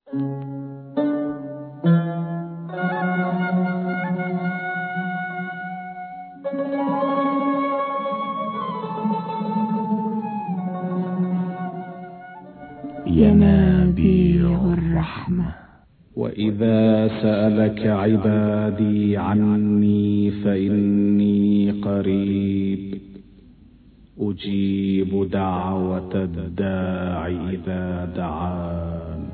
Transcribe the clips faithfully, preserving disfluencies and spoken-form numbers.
ينابيع الرحمة. وإذا سألك عبادي عني فإني قريب أجيب دعوة الداع إذا دعان.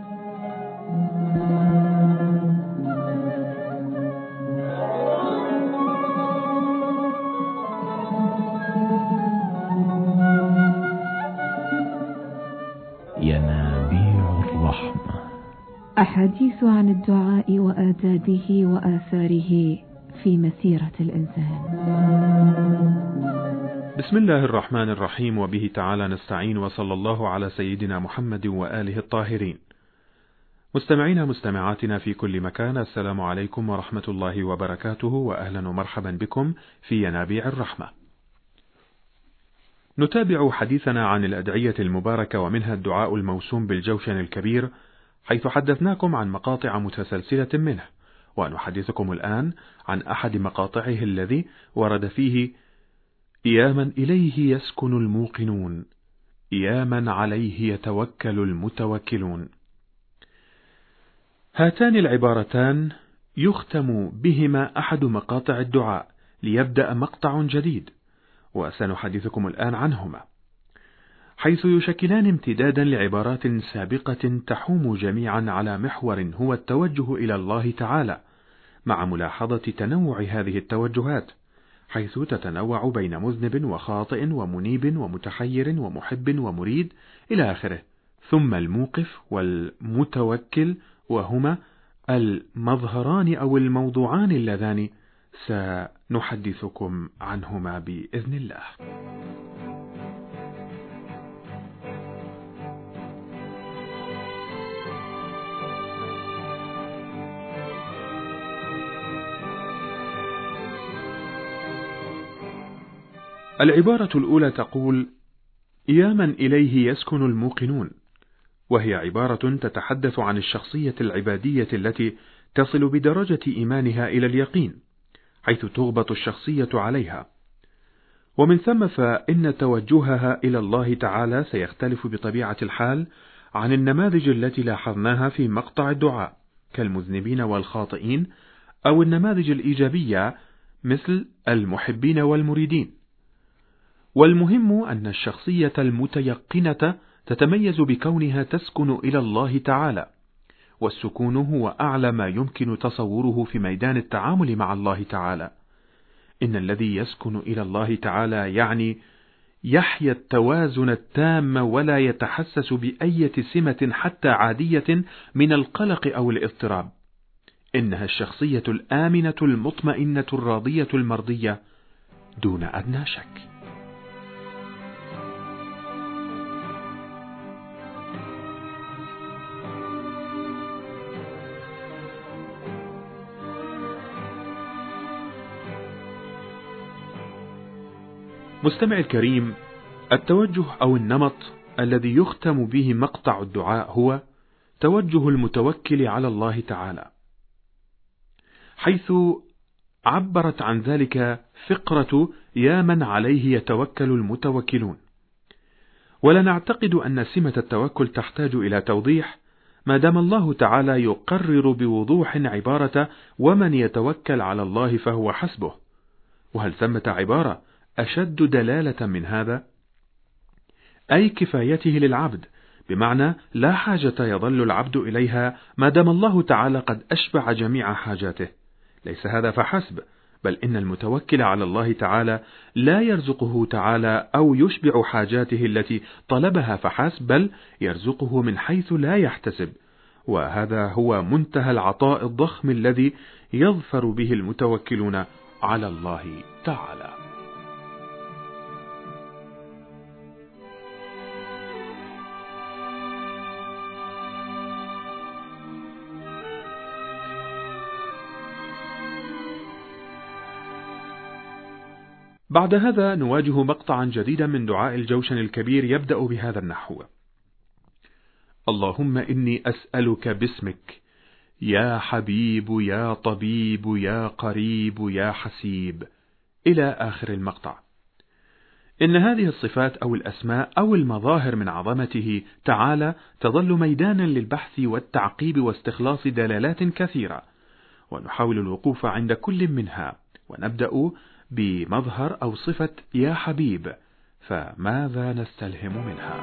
ينابيع الرحمة. أحاديث عن الدعاء وآدابه وآثاره في مسيرة الإنسان. بسم الله الرحمن الرحيم، وبه تعالى نستعين، وصلى الله على سيدنا محمد وآله الطاهرين. مستمعينا مستمعاتنا في كل مكان، السلام عليكم ورحمة الله وبركاته، وأهلا ومرحبا بكم في ينابيع الرحمة. نتابع حديثنا عن الأدعية المباركة، ومنها الدعاء الموسوم بالجوشن الكبير، حيث حدثناكم عن مقاطع متسلسلة منه، ونحدثكم الآن عن أحد مقاطعه الذي ورد فيه: يا من إليه يسكن الموقنون، يا من عليه يتوكل المتوكلون. هاتان العبارتان يختم بهما أحد مقاطع الدعاء ليبدأ مقطع جديد، وسنحدثكم الآن عنهما، حيث يشكلان امتدادا لعبارات سابقة تحوم جميعا على محور هو التوجه إلى الله تعالى، مع ملاحظة تنوع هذه التوجهات، حيث تتنوع بين مذنب وخاطئ ومنيب ومتحير ومحب ومريد إلى آخره. ثم الموقف والمتوكل، وهما المظهران أو الموضوعان اللذان سنحدثكم عنهما بإذن الله. العبارة الأولى تقول: يا من إليه يسكن الموقنون، وهي عبارة تتحدث عن الشخصية العبادية التي تصل بدرجة إيمانها إلى اليقين، حيث تغبط الشخصية عليها، ومن ثم فإن توجهها إلى الله تعالى سيختلف بطبيعة الحال عن النماذج التي لاحظناها في مقطع الدعاء كالمذنبين والخاطئين، أو النماذج الإيجابية مثل المحبين والمريدين. والمهم أن الشخصية المتيقنة تتميز بكونها تسكن إلى الله تعالى، والسكون هو أعلى ما يمكن تصوره في ميدان التعامل مع الله تعالى. إن الذي يسكن إلى الله تعالى يعني يحيا التوازن التام، ولا يتحسس بأية سمة حتى عادية من القلق أو الاضطراب. إنها الشخصية الآمنة المطمئنة الراضية المرضية دون أدنى شك. مستمع الكريم، التوجه أو النمط الذي يختم به مقطع الدعاء هو توجه المتوكل على الله تعالى، حيث عبرت عن ذلك فقرة يا من عليه يتوكل المتوكلون. ولا نعتقد أن سمة التوكل تحتاج إلى توضيح، ما دام الله تعالى يقرر بوضوح عبارة ومن يتوكل على الله فهو حسبه. وهل ثمة عبارة أشد دلالة من هذا؟ أي كفايته للعبد، بمعنى لا حاجة يظل العبد إليها ما دام الله تعالى قد أشبع جميع حاجاته. ليس هذا فحسب، بل إن المتوكل على الله تعالى لا يرزقه تعالى أو يشبع حاجاته التي طلبها فحسب، بل يرزقه من حيث لا يحتسب. وهذا هو منتهى العطاء الضخم الذي يظفر به المتوكلون على الله تعالى. بعد هذا نواجه مقطعا جديدا من دعاء الجوشن الكبير يبدأ بهذا النحو: اللهم إني أسألك باسمك يا حبيب يا طبيب يا قريب يا حسيب، إلى آخر المقطع. إن هذه الصفات أو الأسماء أو المظاهر من عظمته تعالى تظل ميدانا للبحث والتعقيب واستخلاص دلالات كثيرة، ونحاول الوقوف عند كل منها، ونبدأ بمظهر أو صفة يا حبيب، فماذا نستلهم منها؟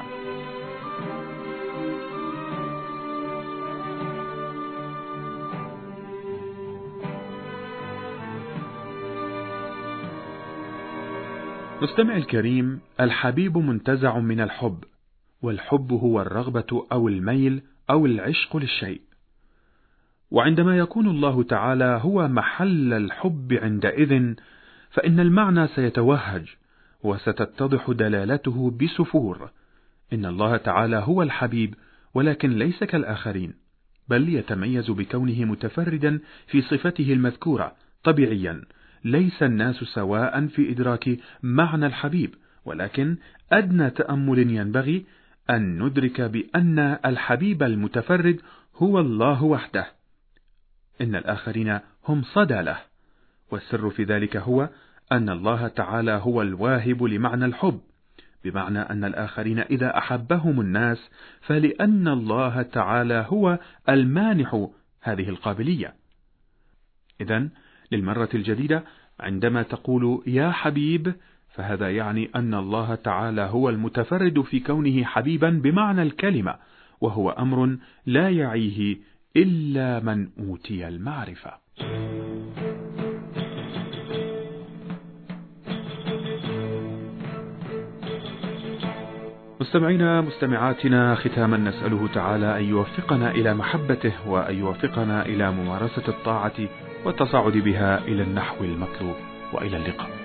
مستمع الكريم، الحبيب منتزع من الحب، والحب هو الرغبة أو الميل أو العشق للشيء، وعندما يكون الله تعالى هو محل الحب عندئذ فإن المعنى سيتوهج وستتضح دلالته بسفور. إن الله تعالى هو الحبيب، ولكن ليس كالآخرين، بل يتميز بكونه متفردا في صفته المذكورة طبيعيا. ليس الناس سواء في إدراك معنى الحبيب، ولكن أدنى تأمل ينبغي أن ندرك بأن الحبيب المتفرد هو الله وحده، إن الآخرين هم صدى له، والسر في ذلك هو أن الله تعالى هو الواهب لمعنى الحب، بمعنى أن الآخرين إذا أحبهم الناس فلأن الله تعالى هو المانح هذه القابلية. إذن للمرة الجديدة عندما تقول يا حبيب فهذا يعني أن الله تعالى هو المتفرد في كونه حبيبا بمعنى الكلمة، وهو أمر لا يعيه إلا من أوتي المعرفة. مستمعينا مستمعاتنا، ختاما نسأله تعالى أن يوفقنا إلى محبته، وأن يوفقنا إلى ممارسة الطاعة والتصاعد بها إلى النحو المطلوب، وإلى اللقاء.